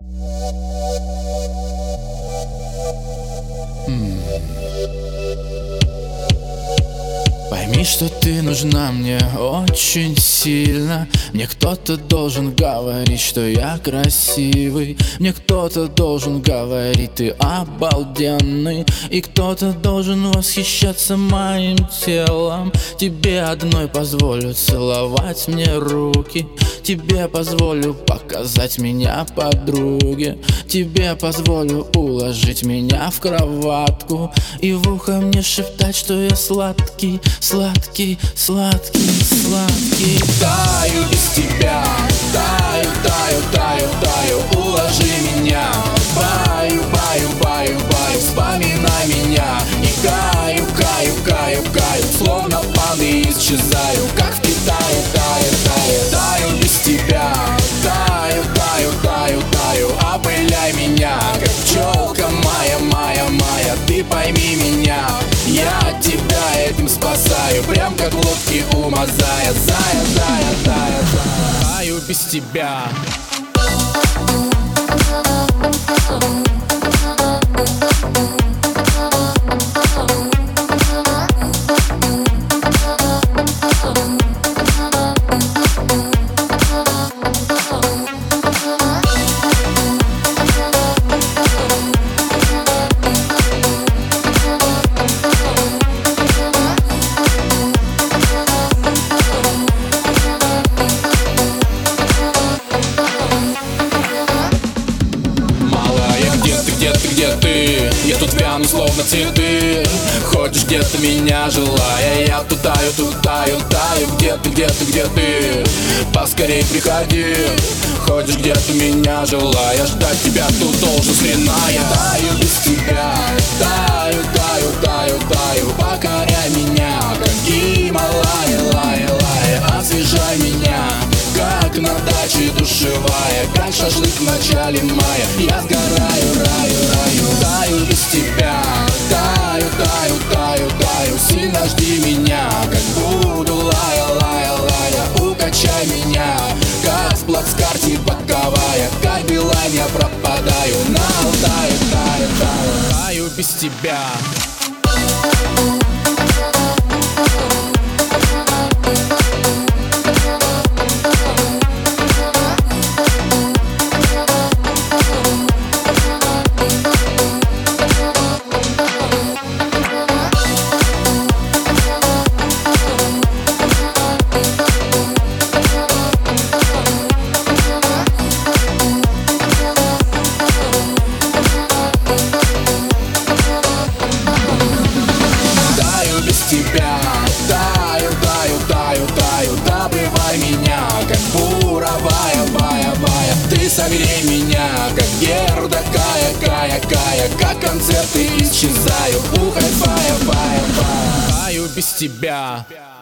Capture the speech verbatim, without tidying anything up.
Пойми, что ты нужна мне очень сильно. Мне кто-то должен говорить, что я красивый. Мне кто-то должен говорить, ты обалденный. И кто-то должен восхищаться моим телом. Тебе одной позволю целовать мне руки. Тебе позволю показать меня подруге. Тебе позволю уложить меня в кроватку и в ухо мне шептать, что я сладкий, сладкий, сладкий, сладкий. Таю без тебя, таю, таю, таю, таю, уложи меня. Баю, баю, баю, баю, вспоминай меня. И каю, каю, каю, каю, словно паны исчезаю, как в Китае, таю, таю, таю без тебя. Таю, таю, таю, таю, опыляй меня, как пчелка моя, моя, моя. Ты пойми меня, я тебя этим спасаю, прям как лодки у Мазая. Зая, зая, зая, зая. Таю без тебя. Где ты? Я тут вяну, словно цветы. Ходишь где-то меня желая, я тут таю, тут таю, таю. Где ты, где ты, где ты? Поскорей приходи. Ходишь где-то меня желая, ждать тебя тут должен хрена. Я таю без тебя, таю, таю, таю, таю. Покоряй меня, как Гималай, лай, лай. Освежай меня, как на даче душевая, как шашлык в начале мая. Я сгораю, раю, раю, таю без тебя. Таю, таю, таю, таю, сильно жди меня, как буду лая, лая, лая. Укачай меня, как в плацкарте боковая, как Билайн я пропадаю на Алтае, таю, таю, Таю без тебя. тебя. Таю, таю, таю, таю, добывай меня, как буровая, бая, бая. Ты согрей меня, как Герда, Кая, Кая, Кая, как концерты исчезаю, ухай, бая, бая, бая. Таю без тебя.